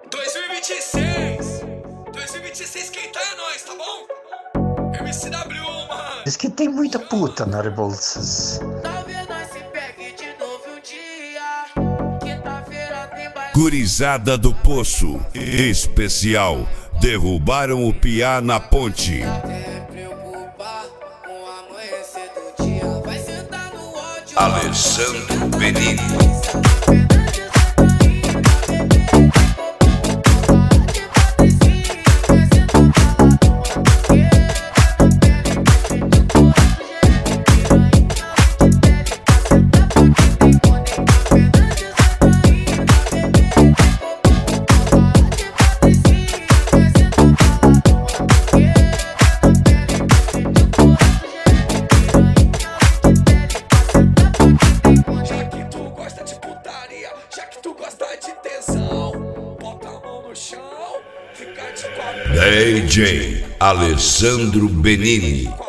2026. 2026 quem tá é nós, tá bom? MCW, mano. Diz que tem muita puta na Rebouças. Gurizada do Poço, especial, derrubaram o piá na ponte. Alessandro Benini. DJ Alessandro Benini.